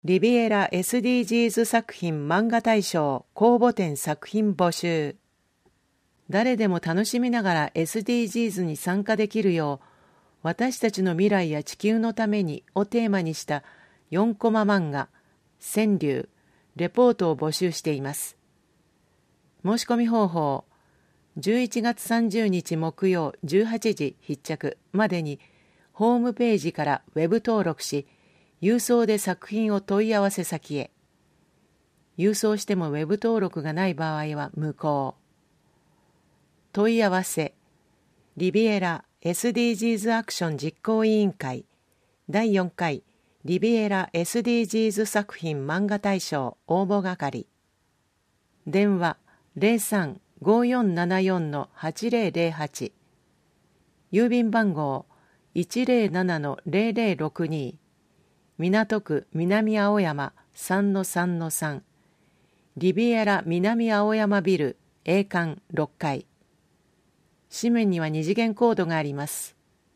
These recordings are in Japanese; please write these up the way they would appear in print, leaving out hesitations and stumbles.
リビエラ SDGs 作品漫画大賞公募展作品募集。誰でも楽しみながら SDGs に参加できるよう、私たちの未来や地球のためにをテーマにした4コマ漫画、川柳、レポートを募集しています。申し込み方法、11月30日木曜18時必着までにホームページからウェブ登録し、郵送で作品を問い合わせ先へ。郵送してもウェブ登録がない場合は無効。問い合わせ、リビエラ SDGs アクション実行委員会第4回リビエラ SDGs 作品漫画大賞応募係。電話03-5474-8008、郵便番号 107-0062、港区南青山 3-3-3、リビエラ南青山ビル A 館6階。紙面には二次元コードがあります。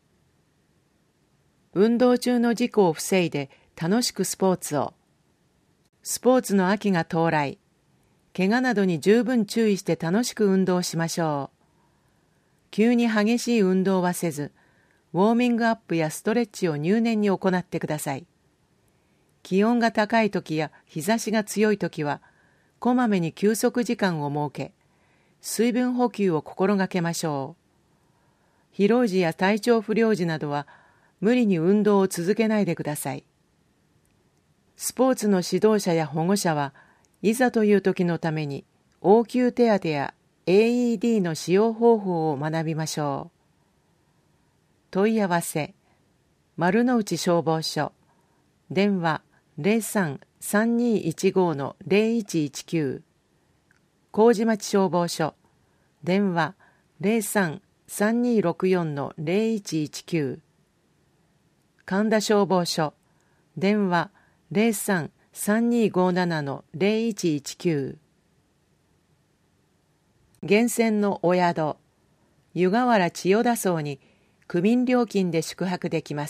運動中の事故を防いで楽しくスポーツを。スポーツの秋が到来。怪我などに十分注意して楽しく運動しましょう。急に激しい運動はせず、ウォーミングアップやストレッチを入念に行ってください。気温が高い時や日差しが強い時は、こまめに休息時間を設け、水分補給を心がけましょう。疲労時や体調不良時などは、無理に運動を続けないでください。スポーツの指導者や保護者はいざという時のために応急手当や AED の使用方法を学びましょう。問い合わせ、丸の内消防署、電話03-3215-0119、麹町消防署、電話03-3264-0119、神田消防署、電話03-3257-0119。源泉のお宿、湯河原千代田荘に区民料金で宿泊できます。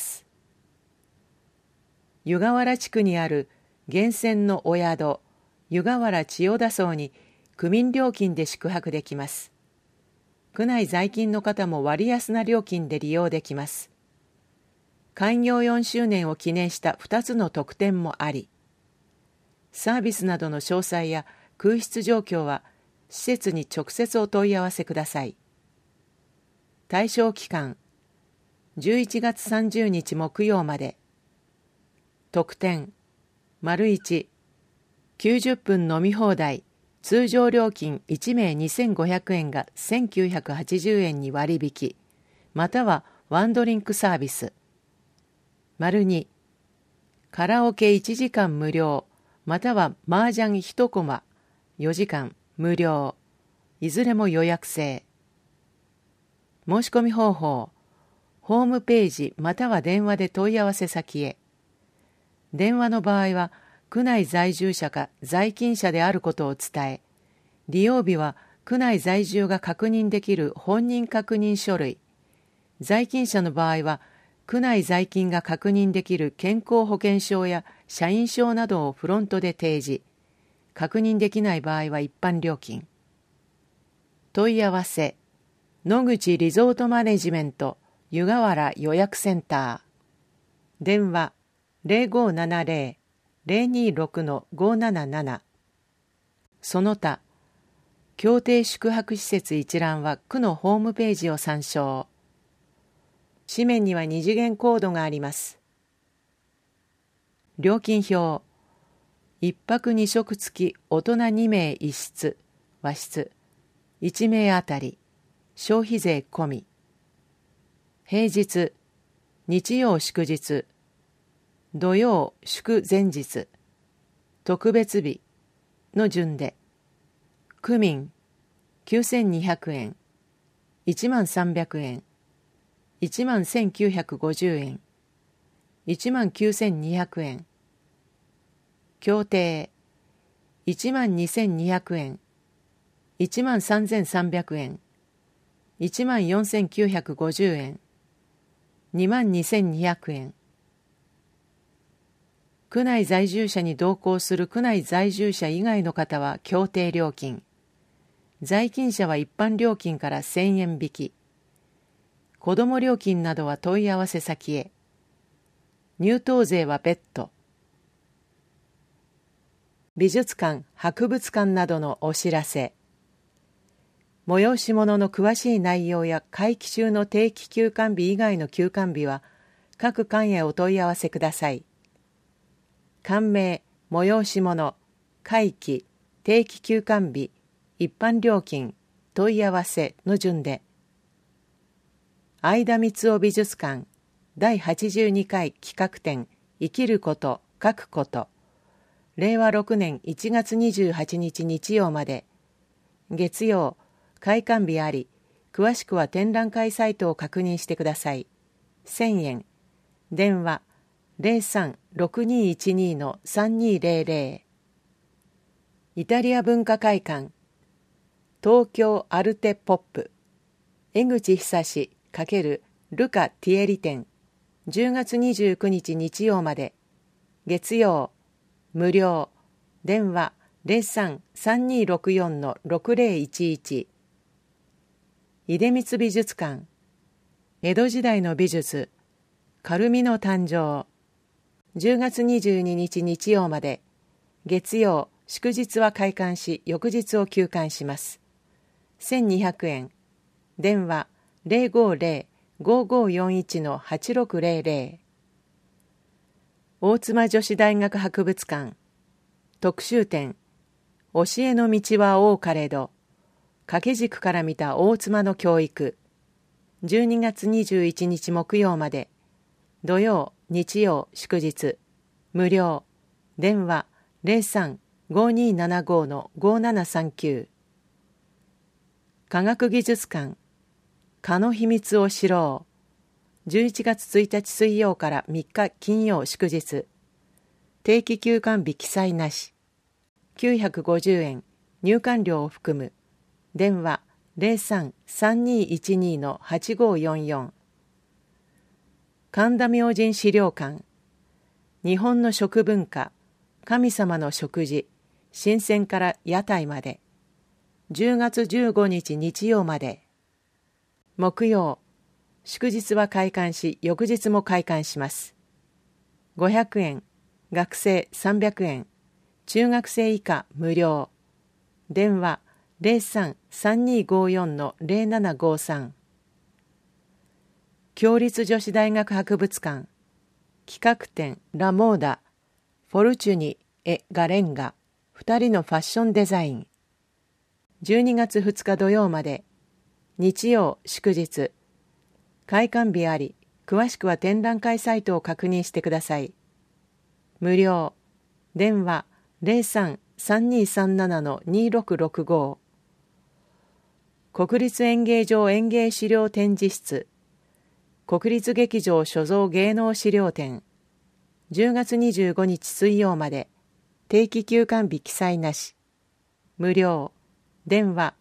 湯河原地区にある源泉のお宿、湯河原千代田荘に区民料金で宿泊できます。区内在勤の方も割安な料金で利用できます。開業4周年を記念した2つの特典もあり、サービスなどの詳細や空室状況は施設に直接お問い合わせください。対象期間、11月30日木曜まで。特典、1、90分飲み放題、通常料金1名2500円が1980円に割引、またはワンドリンクサービス。2、カラオケ1時間無料、または麻雀1コマ4時間無料、いずれも予約制。申し込み方法、ホームページまたは電話で問い合わせ先へ。電話の場合は、区内在住者か在勤者であることを伝え、利用日は区内在住が確認できる本人確認書類、在勤者の場合は、区内在勤が確認できる健康保険証や社員証などをフロントで提示、確認できない場合は一般料金。問い合わせ、野口リゾートマネジメント湯河原予約センター。電話0570-026-577。その他、協定宿泊施設一覧は区のホームページを参照。紙面には二次元コードがあります。料金表、一泊二食付き大人2名1室、和室、1名あたり、消費税込み。平日、日曜祝日、土曜祝前日、特別日の順で、区民9200円、10300円、11950円、19200円、協定12200円、13300円、14950円、22200円。 区内在住者に同行する区内在住者以外の方は協定料金。在勤者は一般料金から1000円引き。子ども料金などは問い合わせ先へ。入島税は別途。美術館、博物館などのお知らせ。催し物の詳しい内容や会期中の定期休館日以外の休館日は各館へお問い合わせください。館名、催し物、会期、定期休館日、一般料金、問い合わせの順で。相田光雄美術館第82回企画展生きること書くこと、令和6年1月28日日曜まで。月曜、開館日あり、詳しくは展覧会サイトを確認してください。1000円。電話03-6212-3200。イタリア文化会館東京アルテポップ江口久志×ルカ・ティエリ展10月29日日曜まで。月曜無料。電話03-3264-6011。出光美術館江戸時代の美術カルミの誕生10月22日日曜まで。月曜祝日は開館し翌日を休館します。1200円。電話050-5541-8600。大妻女子大学博物館特集展教えの道は多かれど掛け軸から見た大妻の教育12月21日木曜まで。土曜日曜祝日無料。電話03-5275-5739。科学技術館蚊の秘密を知ろう11月1日水曜から3日金曜祝日。定期休館日記載なし。950円。入館料を含む。電話03-3212-8544。神田明神資料館日本の食文化神様の食事新鮮から屋台まで。10月15日日曜まで。木曜祝日は開館し翌日も開館します。500円。学生300円。中学生以下無料。電話03-3254-0753。共立女子大学博物館企画展ラモーダフォルチュニ・エ・ガレンガ2人のファッションデザイン12月2日土曜まで。日曜祝日開館日あり、詳しくは展覧会サイトを確認してください。無料。電話03-3237-2665。国立演芸場演芸資料展示室国立劇場所蔵芸能資料展10月25日水曜まで。定期休館日記載なし。無料。電話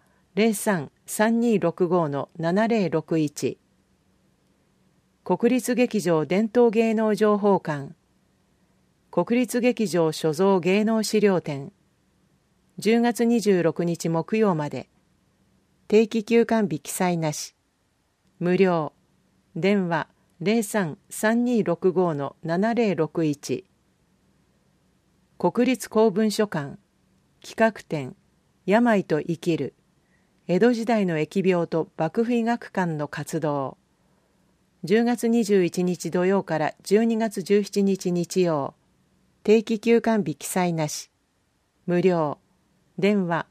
03-3265-7061。国立劇場伝統芸能情報館国立劇場所蔵芸能資料展10月26日木曜まで。定期休館日記載なし。無料。電話03-3265-7061。国立公文書館企画展病と生きる江戸時代の疫病と幕府医学館の活動10月21日土曜から12月17日日曜。定期休館日記載なし。無料。電話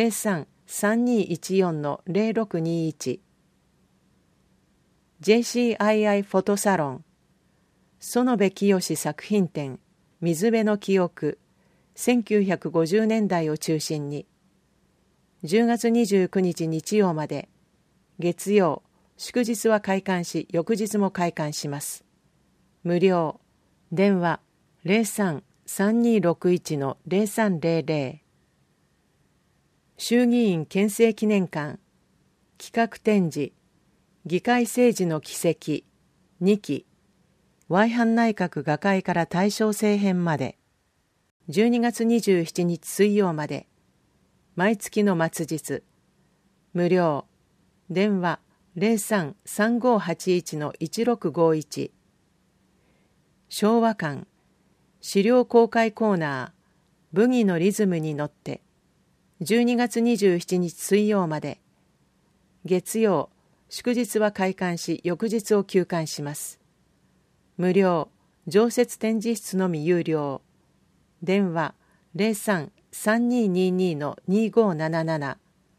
03-3214-0621。JCII フォトサロン園部清作品展水辺の記憶1950年代を中心に10月29日日曜まで。月曜祝日は開館し翌日も開館します。無料。電話03-3261-0300。衆議院憲政記念館企画展示議会政治の軌跡2期 Y 班内閣画会から大正政編まで、12月27日水曜まで、毎月の末日、無料、電話 03-3581-1651、昭和館、資料公開コーナー、ブギのリズムに乗って、12月27日水曜まで、月曜、祝日は開館し、翌日を休館します。無料、常設展示室のみ有料。電話03-3222-2577。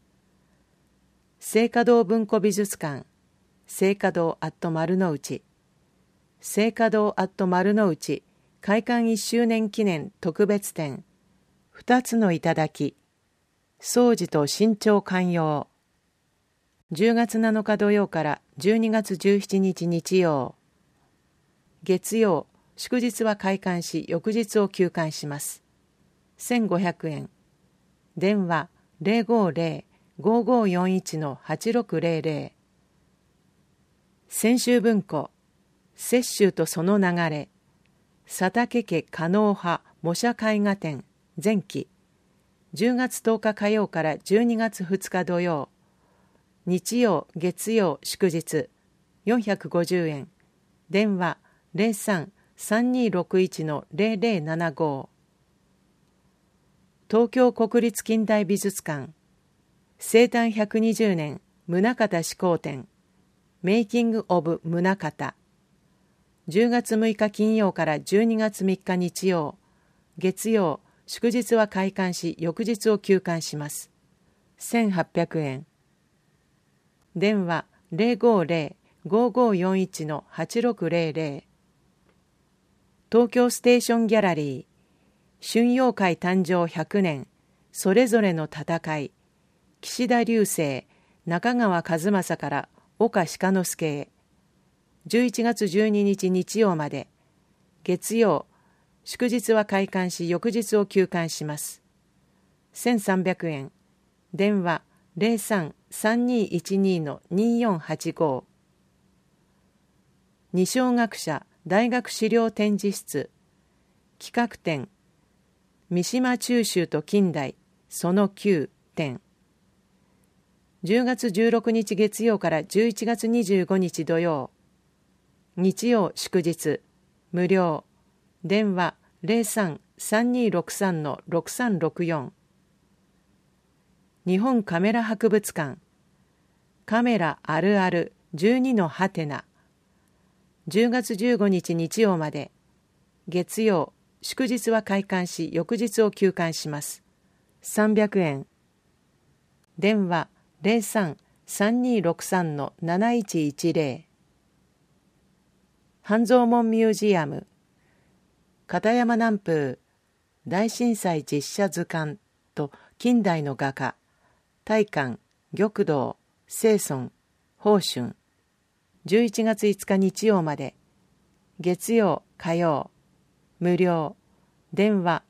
聖華堂文庫美術館、聖華堂丸の内。聖華堂丸の内開館1周年記念特別展、2つの頂、掃除と新潮寛容。10月7日土曜から12月17日日曜。月曜、祝日は開館し、翌日を休館します。1500円。電話050-5541-8600。泉州文庫、雪舟とその流れ、佐竹家加納派模写絵画展前期、10月10日火曜から12月2日土曜。日曜、月曜、祝日、450円。電話03-3261-0075。東京国立近代美術館、生誕120年宗像始皇展、メイキング・オブ・宗像。10月6日金曜から12月3日日曜。月曜、祝日は開館し、翌日を休館します。1800円。電話050-5541-8600。東京ステーションギャラリー、春陽会誕生100年、それぞれの戦い、岸田流星、中川一政から岡鹿之助へ。11月12日日曜まで。月曜、祝日は開館し、翌日を休館します。1300円。電話03-3212-2485。二松学舎大学資料展示室、企画展、三島中秋と近代、その9展。10月16日月曜から11月25日土曜。日曜祝日、無料。電話03-3263-6364。日本カメラ博物館、カメラあるある12のハテナ。10月15日日曜まで。月曜、祝日は開館し、翌日を休館します。300円。電話03-3263-7110。半蔵門ミュージアム、片山南風大震災実写図鑑と近代の画家、大観、玉堂、清尊、宝春。11月5日日曜まで。月曜、火曜。無料。電話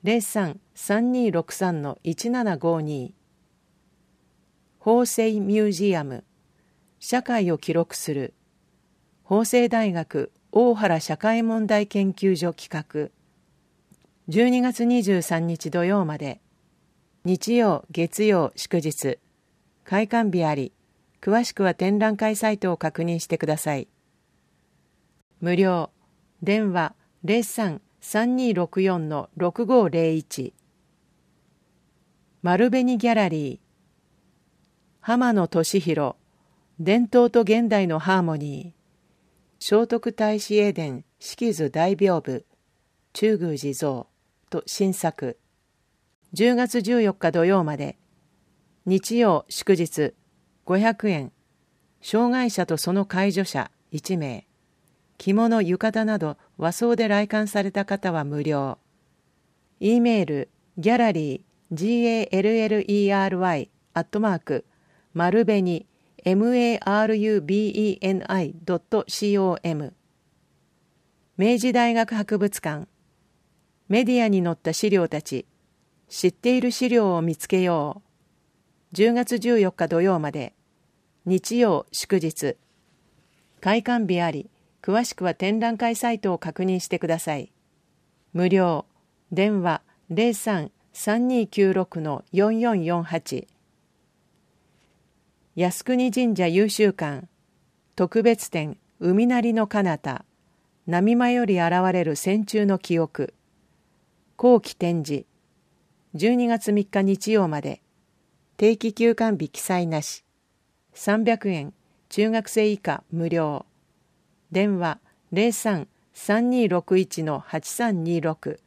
03-3263-1752。法政ミュージアム、社会を記録する。法政大学大原社会問題研究所企画。12月23日土曜まで。日曜、月曜、祝日。開館日あり。詳しくは展覧会サイトを確認してください。無料。電話03-3264-6501。丸紅ギャラリー、浜野俊弘、伝統と現代のハーモニー。聖徳太子英伝式図大屏風、中宮寺像と新作。10月14日土曜まで。日曜祝日、500円。障害者とその介助者1名。着物浴衣など和装で来館された方は無料。E メールギャラリー gallery@ 丸紅 marubeni.com。 明治大学博物館、メディアに載った資料たち、知っている資料を見つけよう。10月14日土曜まで。日曜祝日。開館日あり。 詳しくは展覧会サイトを確認してください。無料。電話03-3296-4448。靖国神社優秀館特別展海なりの彼方、波間より現れる戦中の記憶、後期展示、12月3日日曜まで、定期休館日記載なし、300円、中学生以下無料。電話03-3261-8326